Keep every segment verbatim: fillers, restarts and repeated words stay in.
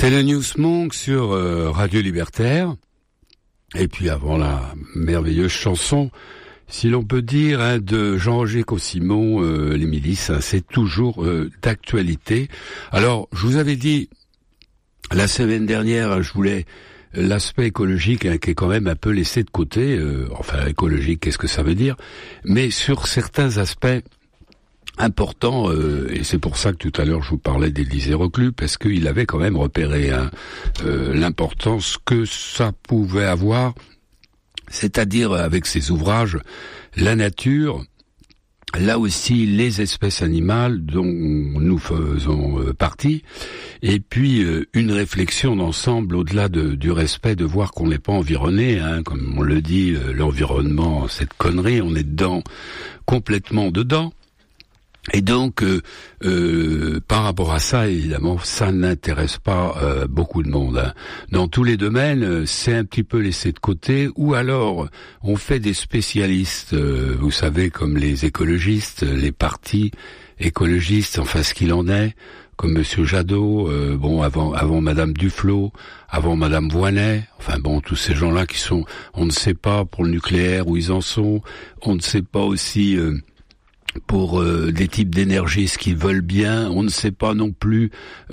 Télénews Monk sur euh, Radio Libertaire. Et puis avant la merveilleuse chanson, si l'on peut dire, hein, de Jean-Roger Caussimon, euh, Les Milices, hein, c'est toujours euh, d'actualité. Alors, je vous avais dit, la semaine dernière, je voulais l'aspect écologique, hein, qui est quand même un peu laissé de côté. Euh, enfin, écologique, qu'est-ce que ça veut dire? Mais sur certains aspects important, euh, et c'est pour ça que tout à l'heure je vous parlais d'Élisée Reclus, parce qu'il avait quand même repéré hein, euh, l'importance que ça pouvait avoir, c'est-à-dire avec ses ouvrages, la nature, là aussi les espèces animales dont nous faisons euh, partie, et puis euh, une réflexion d'ensemble au-delà de, du respect, de voir qu'on n'est pas environné, hein, comme on le dit, euh, l'environnement, cette connerie, on est dedans, complètement dedans. Et donc, euh, euh, par rapport à ça, évidemment, ça n'intéresse pas euh, beaucoup de monde. Hein. Dans tous les domaines, c'est un petit peu laissé de côté, ou alors on fait des spécialistes, euh, vous savez, comme les écologistes, les partis écologistes, enfin ce qu'il en est, comme Monsieur Jadot, euh, bon avant avant Madame Duflot, avant Madame Voynet, enfin bon tous ces gens-là qui sont, on ne sait pas pour le nucléaire où ils en sont, on ne sait pas aussi. Euh, pour euh, des types d'énergie, ce qu'ils veulent bien. On ne sait pas non plus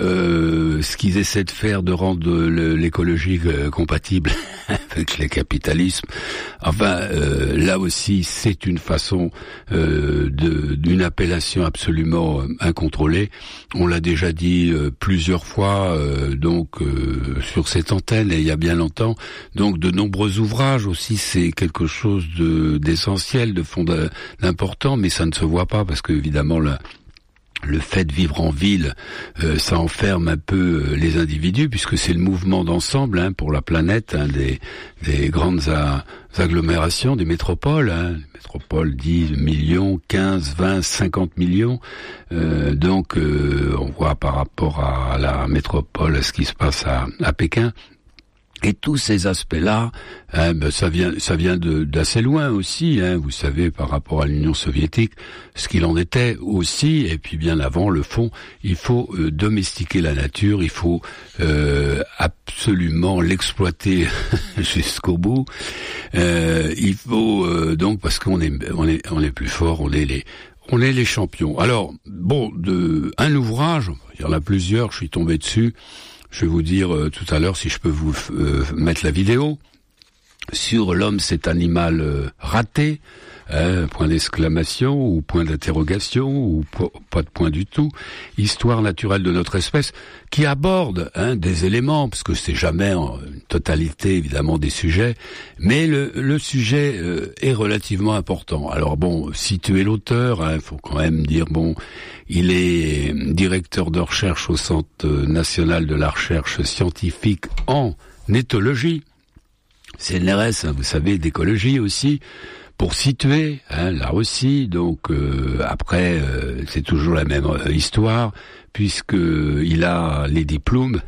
euh, ce qu'ils essaient de faire, de rendre le, l'écologie euh, compatible avec le capitalisme. Enfin, euh, là aussi, c'est une façon euh, de, d'une appellation absolument incontrôlée. On l'a déjà dit euh, plusieurs fois, euh, donc euh, sur cette antenne, et il y a bien longtemps. Donc, de nombreux ouvrages aussi, c'est quelque chose de d'essentiel, de fond d'important, mais ça ne se voit pas parce que évidemment le, le fait de vivre en ville, euh, ça enferme un peu euh, les individus puisque c'est le mouvement d'ensemble hein, pour la planète hein, des, des grandes a, agglomérations, des métropoles. Hein. Les métropoles dix millions, quinze, vingt, cinquante millions. Euh, donc euh, on voit par rapport à la métropole, à ce qui se passe à, à Pékin. Et tous ces aspects-là, hein, ben ça vient, ça vient de, d'assez loin aussi. Hein, vous savez, par rapport à l'Union soviétique, ce qu'il en était aussi. Et puis bien avant, le fond, il faut euh, domestiquer la nature, il faut euh, absolument l'exploiter jusqu'au bout. Euh, il faut euh, donc parce qu'on est, on est, on est plus fort, on est les, on est les champions. Alors bon, de un ouvrage, il y en a plusieurs. Je suis tombé dessus. Je vais vous dire euh, tout à l'heure, si je peux vous euh, mettre la vidéo, sur l'homme, cet animal euh, raté, hein, point d'exclamation ou point d'interrogation ou po- pas de point du tout, histoire naturelle de notre espèce, qui aborde hein, des éléments, parce que c'est jamais en totalité évidemment des sujets, mais le, le sujet euh, est relativement important. Alors bon, situer l'auteur, il hein, faut quand même dire, bon, il est directeur de recherche au Centre national de la recherche scientifique en éthologie, C N R S, hein, vous savez, d'écologie aussi, pour situer, hein, là aussi, donc euh, après, euh, c'est toujours la même euh, histoire, puisque il a les diplômes,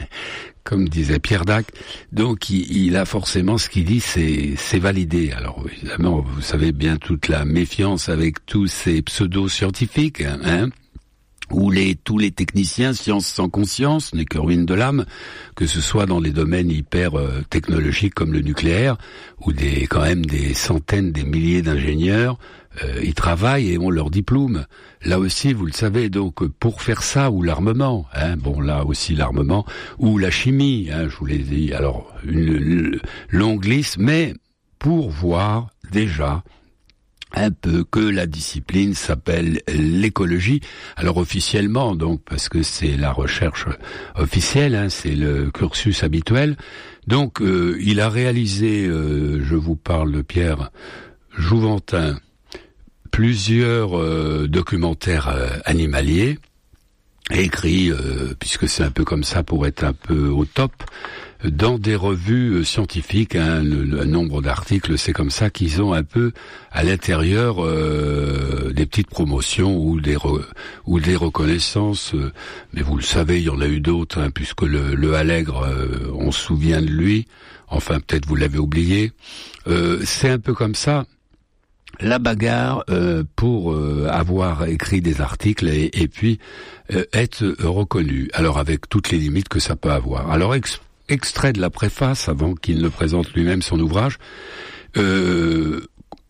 comme disait Pierre Dac, donc il, il a forcément ce qu'il dit, c'est, c'est validé. Alors évidemment, vous savez bien toute la méfiance avec tous ces pseudo-scientifiques, hein, hein où les, tous les techniciens, science sans conscience, n'est que ruine de l'âme, que ce soit dans les domaines hyper euh, technologiques comme le nucléaire, où des, quand même des centaines, des milliers d'ingénieurs, euh, ils travaillent et ont leur diplôme. Là aussi, vous le savez, donc pour faire ça, ou l'armement, hein, bon là aussi l'armement, ou la chimie, hein, je vous l'ai dit, alors une, une longue liste, mais pour voir déjà un peu que la discipline s'appelle l'écologie. Alors officiellement, donc parce que c'est la recherche officielle, hein, c'est le cursus habituel. Donc euh, il a réalisé, euh, je vous parle de Pierre Jouventin, plusieurs euh, documentaires euh, animaliers, écrits, euh, puisque c'est un peu comme ça pour être un peu au top, dans des revues scientifiques, hein, le, le nombre d'articles, c'est comme ça qu'ils ont un peu à l'intérieur euh, des petites promotions ou des re, ou des reconnaissances. Euh, mais vous le savez, il y en a eu d'autres, hein, puisque le, le Allègre, euh, on se souvient de lui. Enfin, peut-être vous l'avez oublié. Euh, c'est un peu comme ça. la bagarre euh, pour euh, avoir écrit des articles et, et puis euh, être reconnu. Alors avec toutes les limites que ça peut avoir. Alors ex- extrait de la préface avant qu'il ne présente lui-même son ouvrage. Euh,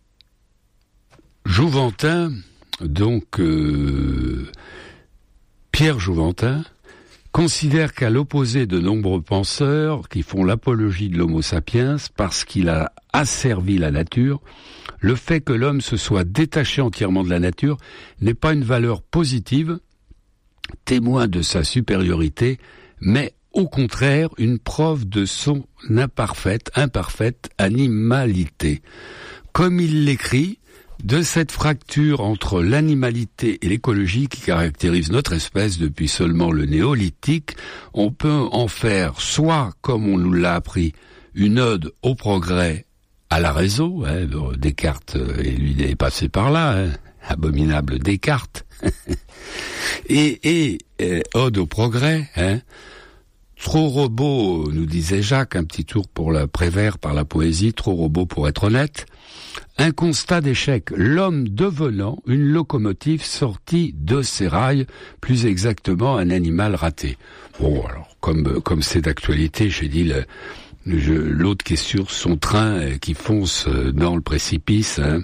Jouventin, donc euh, Pierre Jouventin, considère qu'à l'opposé de nombreux penseurs qui font l'apologie de l'homo sapiens parce qu'il a asservi la nature, le fait que l'homme se soit détaché entièrement de la nature n'est pas une valeur positive, témoin de sa supériorité, mais au contraire une preuve de son imparfaite, imparfaite animalité. Comme il l'écrit, de cette fracture entre l'animalité et l'écologie qui caractérise notre espèce depuis seulement le néolithique, on peut en faire soit, comme on nous l'a appris, une ode au progrès, à la raison, hein, Descartes, et lui est passé par là, hein, abominable Descartes, et, et euh, ode au progrès, hein, trop robot, nous disait Jacques, un petit tour pour la Prévert par la poésie, trop robot pour être honnête, un constat d'échec, l'homme devenant une locomotive sortie de ses rails, plus exactement un animal raté. Bon, alors, comme comme c'est d'actualité, j'ai dit, le, je, l'autre qui est sur son train, qui fonce dans le précipice, hein,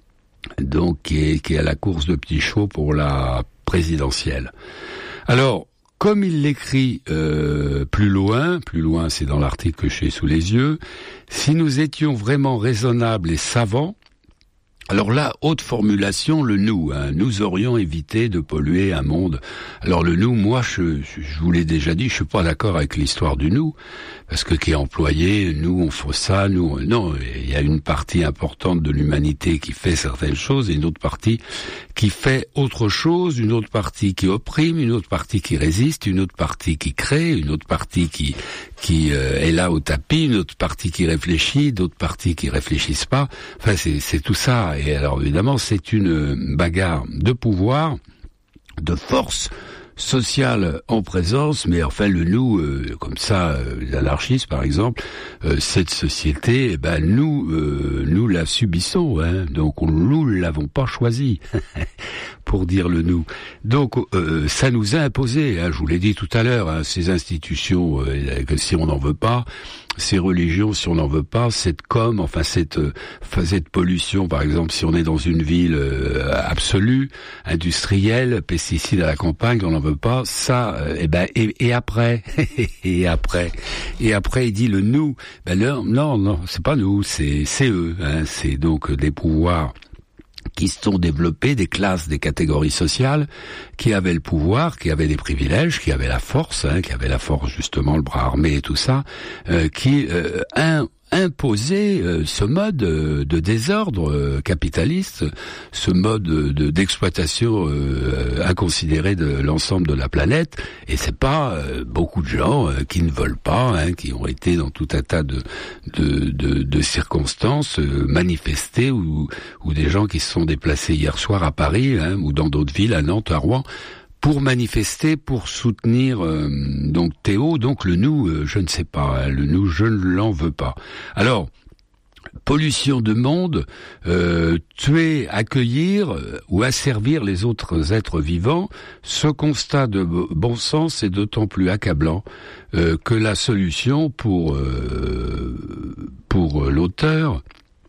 donc qui est, qui est à la course de petits chevaux pour la présidentielle. Alors, comme il l'écrit euh, plus loin, plus loin c'est dans l'article que j'ai sous les yeux, si nous étions vraiment raisonnables et savants, alors là, haute formulation, le nous, hein, nous aurions évité de polluer un monde. Alors le nous, moi, je, je vous l'ai déjà dit, je suis pas d'accord avec l'histoire du nous, parce que qui est employé, nous on fait ça, nous, non, il y a une partie importante de l'humanité qui fait certaines choses, et une autre partie qui fait autre chose, une autre partie qui opprime, une autre partie qui résiste, une autre partie qui crée, une autre partie qui qui euh, est là au tapis, une autre partie qui réfléchit, d'autres parties qui réfléchissent pas. Enfin, c'est, c'est tout ça. Et alors, évidemment, c'est une bagarre de pouvoir, de force sociale en présence, mais enfin, le nous, euh, comme ça, euh, les anarchistes, par exemple, euh, cette société, eh ben, nous, euh, nous la subissons, hein, donc on, nous l'avons pas choisi, pour dire le nous. Donc, euh, ça nous a imposé, hein, je vous l'ai dit tout à l'heure, hein, ces institutions, euh, que si on n'en veut pas, ces religions, si on n'en veut pas, cette com, enfin cette euh, cette pollution, par exemple, si on est dans une ville euh, absolue, industrielle, pesticides à la campagne, on n'en veut pas, ça, euh, et ben et, et après, et après, et après, il dit le nous, ben non, non, non, c'est pas nous, c'est c'est eux, hein, c'est donc des pouvoirs qui se sont développés, des classes, des catégories sociales, qui avaient le pouvoir, qui avaient des privilèges, qui avaient la force, hein, qui avaient la force justement, le bras armé et tout ça, euh, qui euh, un, imposaient euh, ce mode euh, de désordre euh, capitaliste, ce mode de, d'exploitation euh, inconsidérée de l'ensemble de la planète. Et c'est pas euh, beaucoup de gens euh, qui ne veulent pas, hein, qui ont été dans tout un tas de de, de, de circonstances euh, manifestées, ou, ou des gens qui se sont déplacés hier soir à Paris, hein, ou dans d'autres villes, à Nantes, à Rouen, pour manifester, pour soutenir euh, donc Théo, donc le nous, euh, je ne sais pas, hein, le nous, je ne l'en veux pas. Alors, pollution de monde, euh, tuer, accueillir euh, ou asservir les autres êtres vivants, ce constat de bon sens est d'autant plus accablant euh, que la solution pour euh, pour l'auteur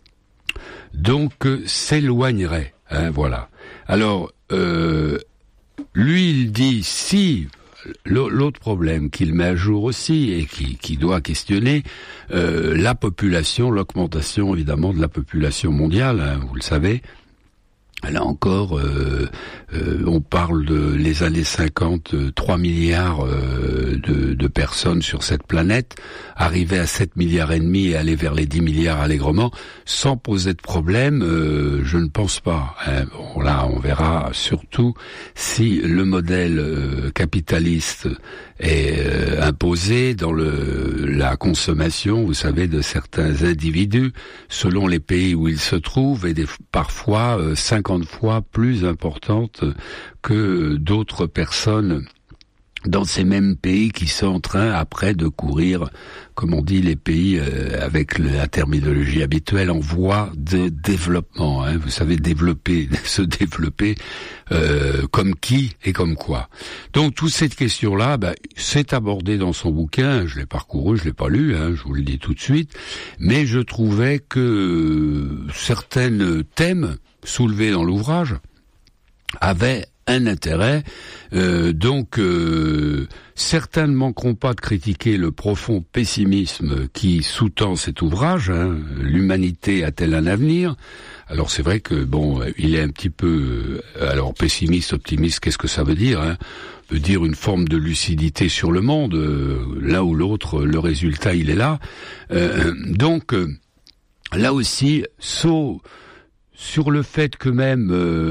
donc euh, s'éloignerait. Hein, voilà. Alors. Euh, Lui, il dit, si, l'autre problème qu'il met à jour aussi, et qui, qui doit questionner, euh, la population, l'augmentation évidemment de la population mondiale, hein, vous le savez. Là encore, euh, euh, on parle de les années cinquante, trois milliards euh, de, de personnes sur cette planète, arriver à sept milliards et demi et aller vers les dix milliards allègrement, sans poser de problème, euh, je ne pense pas. Hein. Bon, là, on verra surtout si le modèle euh, capitaliste est euh, imposé dans le la consommation, vous savez, de certains individus, selon les pays où ils se trouvent, et des, parfois euh, cinquante fois plus importante que d'autres personnes dans ces mêmes pays qui sont en train après de courir, comme on dit, les pays euh, avec la terminologie habituelle en voie de développement. Hein. Vous savez, développer, se développer euh, comme qui et comme quoi. Donc toute cette question-là, ben, c'est abordé dans son bouquin. Je l'ai parcouru, je l'ai pas lu, hein, je vous le dis tout de suite. Mais je trouvais que euh, certains thèmes soulevés dans l'ouvrage avaient un intérêt, euh, donc euh, certains ne manqueront pas de critiquer le profond pessimisme qui sous-tend cet ouvrage. Hein. L'humanité a-t-elle un avenir ? Alors c'est vrai que bon, il est un petit peu, euh, alors pessimiste, optimiste, qu'est-ce que ça veut dire hein ? Veut dire une forme de lucidité sur le monde. Euh, l'un ou l'autre, le résultat il est là. Euh, donc euh, là aussi, saut sur le fait que même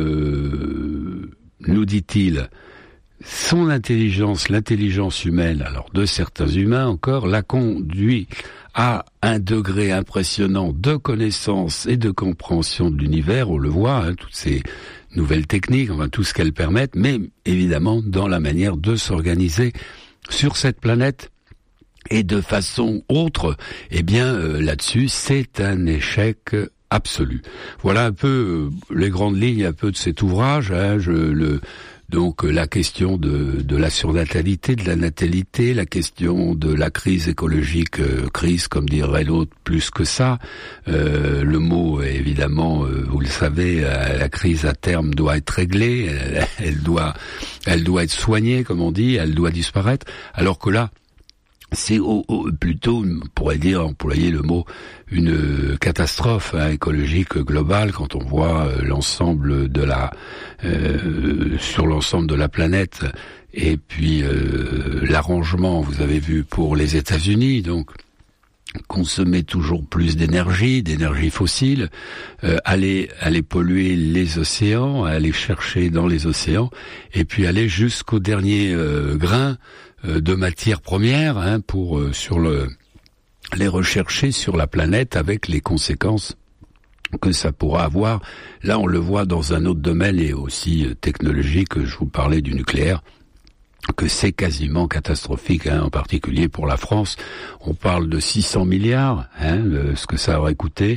euh, nous dit-il, son intelligence, l'intelligence humaine, alors de certains humains encore, l'a conduit à un degré impressionnant de connaissance et de compréhension de l'univers, on le voit, hein, toutes ces nouvelles techniques, enfin tout ce qu'elles permettent, mais évidemment dans la manière de s'organiser sur cette planète et de façon autre, eh bien euh, là-dessus c'est un échec absolu. Voilà un peu euh, les grandes lignes un peu de cet ouvrage. Hein, je, le, donc la question de, de la surnatalité, de la natalité, la question de la crise écologique, euh, crise comme dirait l'autre, plus que ça. Euh, le mot évidemment, euh, vous le savez, euh, la crise à terme doit être réglée, elle, elle doit, elle doit être soignée, comme on dit, elle doit disparaître. Alors que là, c'est au, au, plutôt, on pourrait dire, employer le mot, une catastrophe hein, écologique globale quand on voit euh, l'ensemble de la, euh, sur l'ensemble de la planète, et puis euh, l'arrangement, vous avez vu, pour les États-Unis, donc consommer toujours plus d'énergie, d'énergie fossile, euh, aller aller polluer les océans, aller chercher dans les océans, et puis aller jusqu'au dernier euh, grain de matières premières hein, pour euh, sur le les rechercher sur la planète avec les conséquences que ça pourra avoir. Là, on le voit dans un autre domaine et aussi euh, technologique. Je vous parlais du nucléaire, que c'est quasiment catastrophique, hein, en particulier pour la France. On parle de six cents milliards, hein, de ce que ça aurait coûté.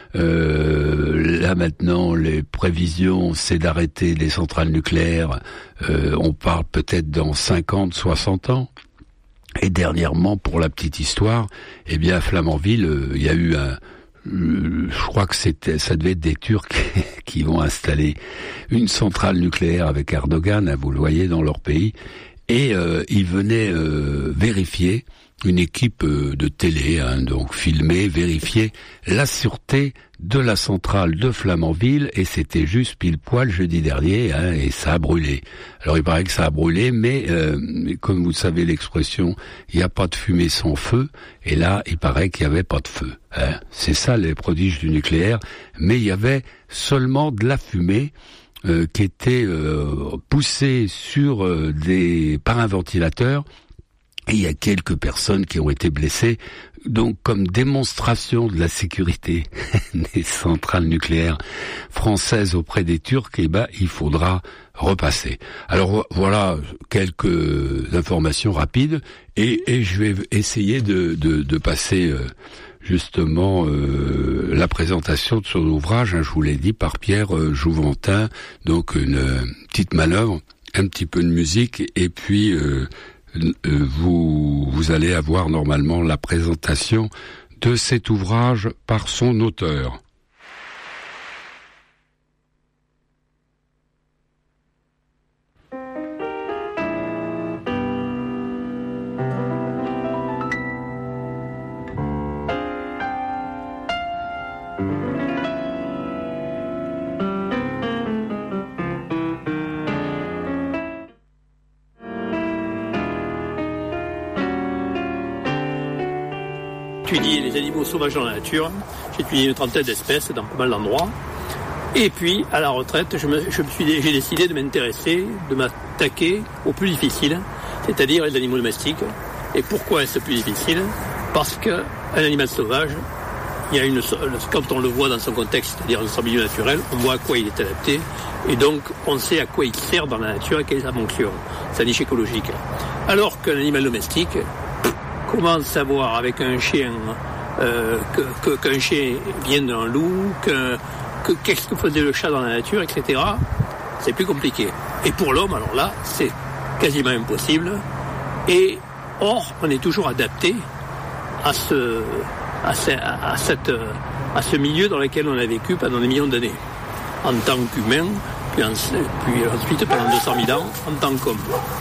Euh, là maintenant, les prévisions, c'est d'arrêter les centrales nucléaires. Euh, on parle peut-être dans cinquante, soixante ans. Et dernièrement, pour la petite histoire, eh bien à Flamanville, euh, il y a eu un... Euh, je crois que c'était, ça devait être des Turcs qui vont installer une centrale nucléaire avec Erdogan, hein, vous le voyez, dans leur pays. Et euh, ils venaient euh, vérifier, une équipe euh, de télé, hein, donc filmer, vérifier la sûreté de la centrale de Flamanville, et c'était juste pile poil jeudi dernier, hein, et ça a brûlé. Alors il paraît que ça a brûlé, mais euh, comme vous savez l'expression, il n'y a pas de fumée sans feu, et là il paraît qu'il n'y avait pas de feu. Hein. C'est ça les prodiges du nucléaire, mais il y avait seulement de la fumée, Euh, qui était euh, poussé sur euh, des par un ventilateur, et il y a quelques personnes qui ont été blessées. Donc, comme démonstration de la sécurité des centrales nucléaires françaises auprès des Turcs, eh ben, il faudra repasser. Alors voilà quelques informations rapides, et, et je vais essayer de, de, de passer. Euh, justement euh, la présentation de son ouvrage, hein, je vous l'ai dit, par Pierre euh, Jouventin, donc une euh, petite manœuvre, un petit peu de musique, et puis euh, euh, vous, vous allez avoir normalement la présentation de cet ouvrage par son auteur. Étudier les animaux sauvages dans la nature. J'ai étudié une trentaine d'espèces dans pas mal d'endroits. Et puis, à la retraite, je me, je me suis, j'ai décidé de m'intéresser, de m'attaquer au plus difficile, c'est-à-dire les animaux domestiques. Et pourquoi est-ce plus difficile ? Parce qu'un animal sauvage, il y a une, quand on le voit dans son contexte, c'est-à-dire dans son milieu naturel, on voit à quoi il est adapté, et donc on sait à quoi il sert dans la nature et quelle est sa fonction, sa niche écologique. Alors qu'un animal domestique, comment savoir avec un chien euh, que, que, qu'un chien vient d'un loup, que, que, qu'est-ce que faisait le chat dans la nature, et cetera. C'est plus compliqué. Et pour l'homme, alors là, c'est quasiment impossible. Et or, on est toujours adapté à ce, à ce, à cette, à ce milieu dans lequel on a vécu pendant des millions d'années, en tant qu'humain, puis, en, puis ensuite pendant deux cent mille ans en tant qu'homme.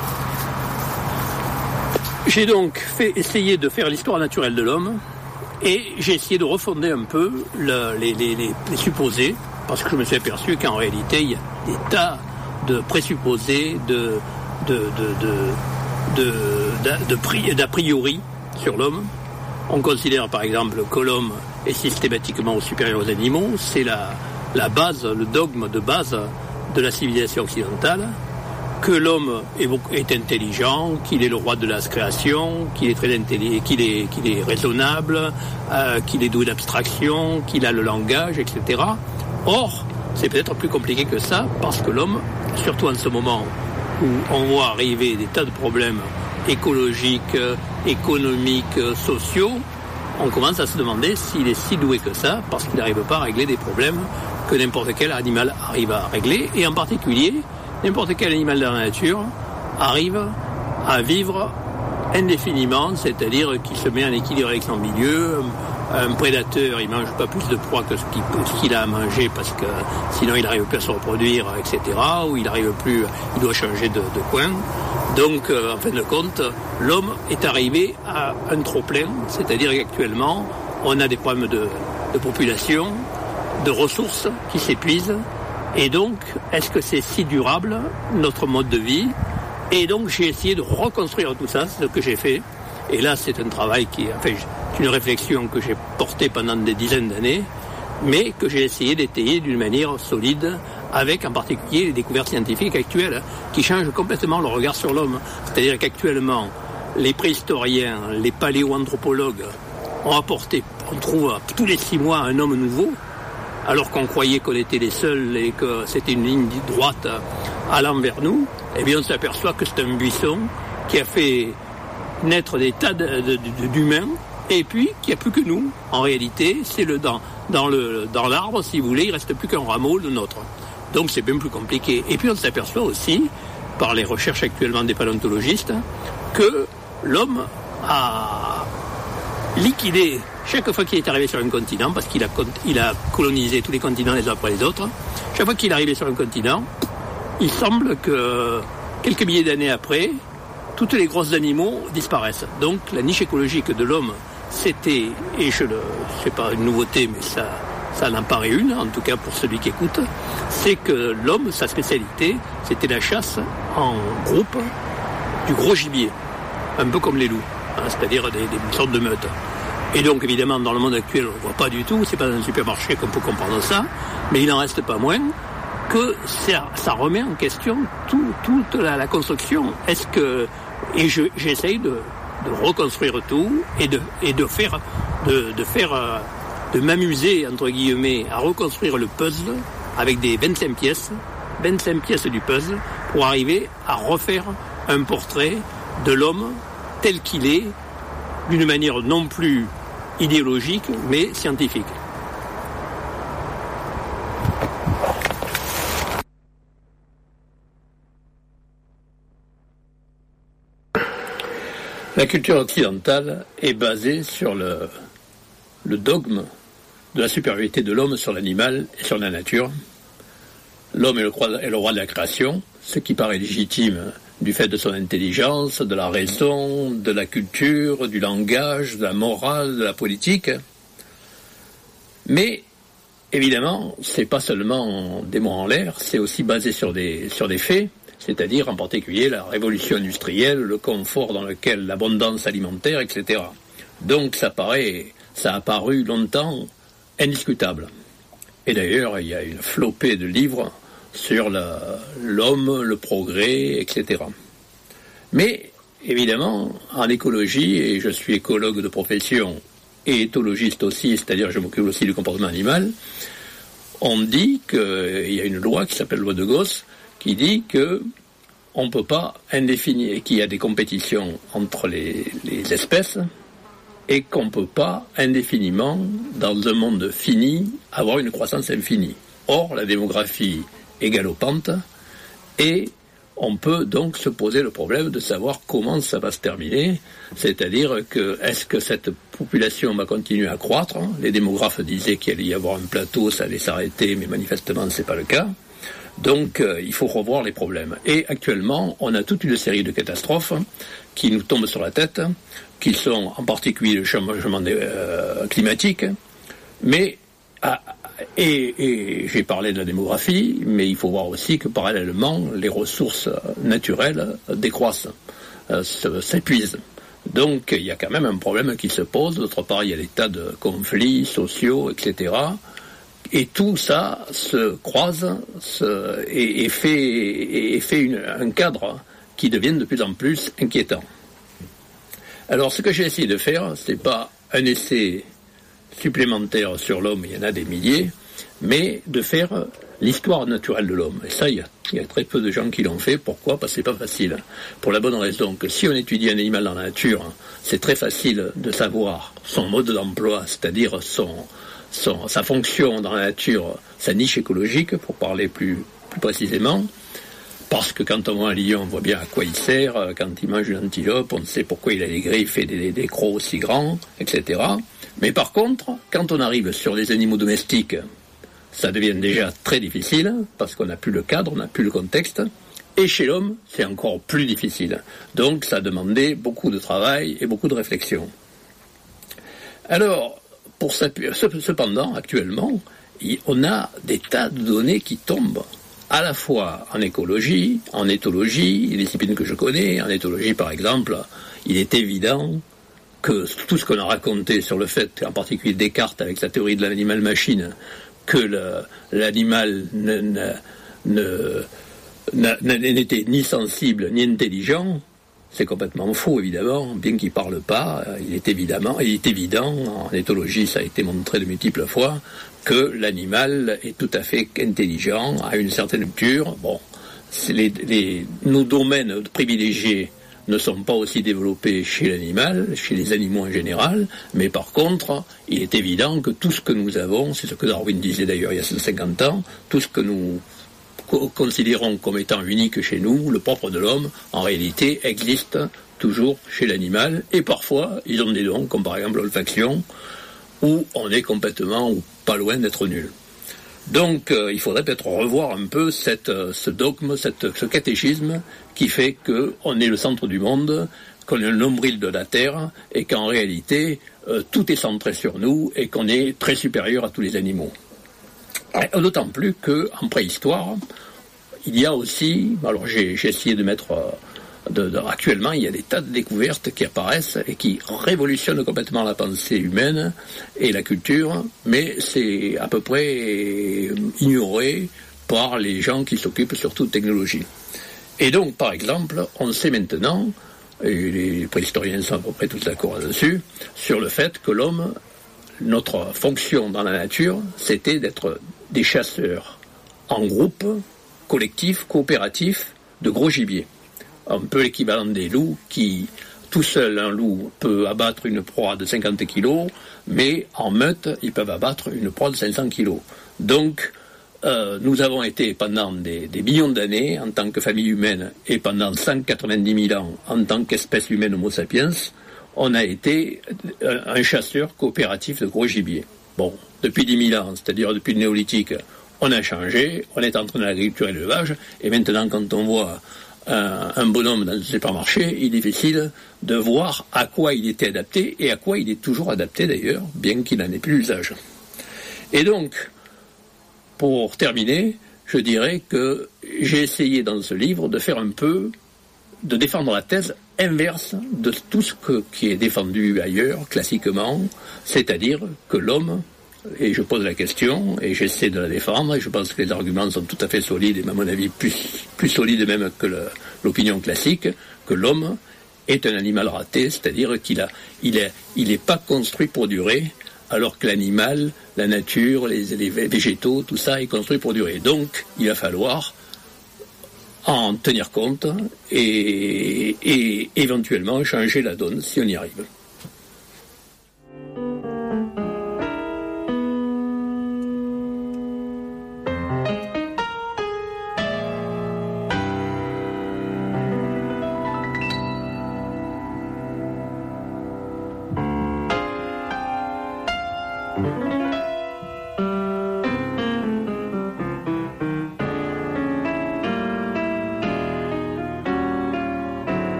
J'ai donc fait essayer de faire l'histoire naturelle de l'homme, et j'ai essayé de refonder un peu le, les, les, les, les supposés, parce que je me suis aperçu qu'en réalité, il y a des tas de présupposés, de, de, de, de, de, de, de, d'a priori sur l'homme. On considère par exemple que l'homme est systématiquement supérieur aux animaux. C'est la, la base, le dogme de base de la civilisation occidentale. Que l'homme est, est intelligent, qu'il est le roi de la création, qu'il est très intelligent, qu'il est, qu'il est raisonnable, euh, qu'il est doué d'abstraction, qu'il a le langage, et cetera. Or, c'est peut-être plus compliqué que ça, parce que l'homme, surtout en ce moment où on voit arriver des tas de problèmes écologiques, économiques, sociaux, on commence à se demander s'il est si doué que ça, parce qu'il n'arrive pas à régler des problèmes que n'importe quel animal arrive à régler, et en particulier, n'importe quel animal de la nature arrive à vivre indéfiniment, c'est-à-dire qu'il se met en équilibre avec son milieu. Un prédateur, il mange pas plus de proie que ce qu'il, ce qu'il a à manger parce que sinon il n'arrive plus à se reproduire, et cetera. Ou il n'arrive plus, il doit changer de, de coin. Donc, euh, en fin de compte, l'homme est arrivé à un trop-plein, c'est-à-dire qu'actuellement, on a des problèmes de, de population, de ressources qui s'épuisent. Et donc, est-ce que c'est si durable, notre mode de vie ? Et donc, j'ai essayé de reconstruire tout ça, c'est ce que j'ai fait. Et là, c'est un travail qui est, enfin, c'est une réflexion que j'ai portée pendant des dizaines d'années, mais que j'ai essayé d'étayer d'une manière solide, avec en particulier les découvertes scientifiques actuelles, qui changent complètement le regard sur l'homme. C'est-à-dire qu'actuellement, les préhistoriens, les paléoanthropologues ont apporté, on trouve tous les six mois un homme nouveau, alors qu'on croyait qu'on était les seuls et que c'était une ligne droite allant vers nous. Eh bien, on s'aperçoit que c'est un buisson qui a fait naître des tas de, de, de, d'humains, et puis qu'il n'y a plus que nous. En réalité, c'est le dans, dans, le, dans l'arbre, si vous voulez, il ne reste plus qu'un rameau, le nôtre. Donc c'est bien plus compliqué. Et puis on s'aperçoit aussi, par les recherches actuellement des paléontologistes, que l'homme a liquidé, chaque fois qu'il est arrivé sur un continent, parce qu'il a, il a colonisé tous les continents les uns après les autres, chaque fois qu'il est arrivé sur un continent, il semble que quelques milliers d'années après, tous les gros animaux disparaissent. Donc la niche écologique de l'homme, c'était, et je le, c'est pas une nouveauté, mais ça, ça en paraît une, en tout cas pour celui qui écoute, c'est que l'homme, sa spécialité, c'était la chasse en groupe du gros gibier, un peu comme les loups, hein, c'est-à-dire des, des sortes de meutes. Et donc évidemment dans le monde actuel, on ne le voit pas du tout, c'est pas dans un supermarché qu'on peut comprendre ça, mais il n'en reste pas moins que ça, ça remet en question tout, toute la, la construction. Est-ce que et je, j'essaye de, de reconstruire tout et de, et de faire, de, de faire, euh, de m'amuser entre guillemets à reconstruire le puzzle avec des vingt-cinq pièces, vingt-cinq pièces du puzzle pour arriver à refaire un portrait de l'homme tel qu'il est, d'une manière non plus idéologique mais scientifique. La culture occidentale est basée sur le, le dogme de la supériorité de l'homme sur l'animal et sur la nature. L'homme est le, roi, est le roi de la création, ce qui paraît légitime du fait de son intelligence, de la raison, de la culture, du langage, de la morale, de la politique. Mais, évidemment, c'est pas seulement des mots en l'air, c'est aussi basé sur des, sur des faits, c'est-à-dire en particulier la révolution industrielle, le confort dans lequel l'abondance alimentaire, et cetera. Donc ça paraît, ça a paru longtemps indiscutable. Et d'ailleurs, il y a une flopée de livres sur la, l'homme, le progrès, et cetera. Mais, évidemment, en écologie, et je suis écologue de profession et éthologiste aussi, c'est-à-dire je m'occupe aussi du comportement animal, on dit qu'il y a une loi qui s'appelle loi de Gauss, qui dit que on ne peut pas indéfinir, qu'il y a des compétitions entre les, les espèces, et qu'on ne peut pas indéfiniment, dans un monde fini, avoir une croissance infinie. Or, la démographie est galopante, et on peut donc se poser le problème de savoir comment ça va se terminer, c'est-à-dire que est-ce que cette population va continuer à croître? Les démographes disaient qu'il allait y avoir un plateau, ça allait s'arrêter, mais manifestement c'est pas le cas. Donc euh, il faut revoir les problèmes. Et actuellement, on a toute une série de catastrophes qui nous tombent sur la tête, qui sont en particulier le changement euh, climatique, mais à, Et, et j'ai parlé de la démographie, mais il faut voir aussi que parallèlement, les ressources naturelles décroissent, euh, s'épuisent. Donc il y a quand même un problème qui se pose. D'autre part, il y a des tas de conflits sociaux, et cetera. Et tout ça se croise se, et, et fait, et fait une, un cadre qui devient de plus en plus inquiétant. Alors ce que j'ai essayé de faire, c'est pas un essai supplémentaires sur l'homme, il y en a des milliers, mais de faire l'histoire naturelle de l'homme. Et ça, il y a, il y a très peu de gens qui l'ont fait. Pourquoi? Parce que c'est pas facile. Pour la bonne raison que si on étudie un animal dans la nature, c'est très facile de savoir son mode d'emploi, c'est-à-dire son, son, sa fonction dans la nature, sa niche écologique, pour parler plus, plus précisément. Parce que quand on voit un lion, on voit bien à quoi il sert. Quand il mange une antilope, on sait pourquoi il a les griffes et des, des crocs aussi grands, et cetera. Mais par contre, quand on arrive sur les animaux domestiques, ça devient déjà très difficile, parce qu'on n'a plus le cadre, on n'a plus le contexte. Et chez l'homme, c'est encore plus difficile. Donc ça a demandé beaucoup de travail et beaucoup de réflexion. Alors, pour s'appuyer, cependant, actuellement, on a des tas de données qui tombent, à la fois en écologie, en éthologie, les disciplines que je connais. En éthologie, par exemple, il est évident que tout ce qu'on a raconté sur le fait, en particulier Descartes avec sa théorie de l'animal-machine, que le, l'animal ne, ne, ne, n'était ni sensible ni intelligent, c'est complètement faux, évidemment, bien qu'il ne parle pas. Il est évidemment, il est évident, en éthologie ça a été montré de multiples fois, que l'animal est tout à fait intelligent, a une certaine culture. Bon, les, les, nos domaines privilégiés ne sont pas aussi développés chez l'animal, chez les animaux en général, mais par contre, il est évident que tout ce que nous avons, c'est ce que Darwin disait d'ailleurs il y a cent cinquante ans, tout ce que nous co- considérons comme étant unique chez nous, le propre de l'homme, en réalité existe toujours chez l'animal, et parfois, ils ont des dons, comme par exemple l'olfaction, où on est complètement ou pas loin d'être nul. Donc, euh, il faudrait peut-être revoir un peu cette, euh, ce dogme, cette, ce catéchisme qui fait qu'on est le centre du monde, qu'on est le nombril de la Terre, et qu'en réalité, euh, tout est centré sur nous et qu'on est très supérieur à tous les animaux. Et d'autant plus qu'en préhistoire, il y a aussi, alors j'ai, j'ai essayé de mettre... Euh, De, de, actuellement, il y a des tas de découvertes qui apparaissent et qui révolutionnent complètement la pensée humaine et la culture, mais c'est à peu près ignoré par les gens qui s'occupent surtout de technologie. Et donc, par exemple, on sait maintenant, et les préhistoriens sont à peu près tous d'accord là-dessus, sur le fait que l'homme, notre fonction dans la nature, c'était d'être des chasseurs en groupe, collectifs, coopératifs, de gros gibier. Un peu l'équivalent des loups qui, tout seul, un loup peut abattre une proie de cinquante kilos, mais en meute, ils peuvent abattre une proie de cinq cents kilos. Donc, euh, nous avons été pendant des, des millions d'années, en tant que famille humaine, et pendant cent quatre-vingt-dix mille ans, en tant qu'espèce humaine Homo sapiens, on a été un, un chasseur coopératif de gros gibier. Bon, depuis dix mille ans, c'est-à-dire depuis le néolithique, on a changé, on est entré dans l'agriculture et l'élevage, et maintenant, quand on voit Un, un bonhomme dans un supermarché, il est difficile de voir à quoi il était adapté et à quoi il est toujours adapté d'ailleurs, bien qu'il n'en ait plus l'usage. Et donc, pour terminer, je dirais que j'ai essayé dans ce livre de faire un peu, de défendre la thèse inverse de tout ce que, qui est défendu ailleurs, classiquement, c'est-à-dire que l'homme, et je pose la question, et j'essaie de la défendre, et je pense que les arguments sont tout à fait solides, et à mon avis plus, plus solides même que le, l'opinion classique, que l'homme est un animal raté, c'est-à-dire qu'il a, il est, il est pas construit pour durer, alors que l'animal, la nature, les, les végétaux, tout ça est construit pour durer. Donc, il va falloir en tenir compte et, et éventuellement changer la donne si on y arrive.